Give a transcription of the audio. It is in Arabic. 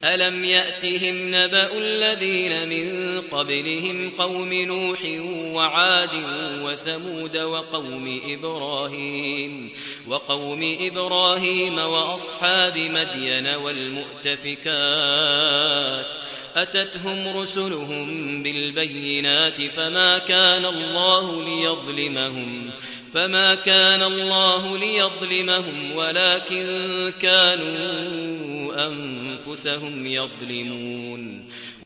ألم يأتهم نبأ الذين من قبلهم قوم نوح وعاد وثمود وقوم إبراهيم وأصحاب مدين والمؤتفكات أتتهم رسلهم بالبينات فما كان الله ليظلمهم ولكن كانوا أنفسهم يظلمون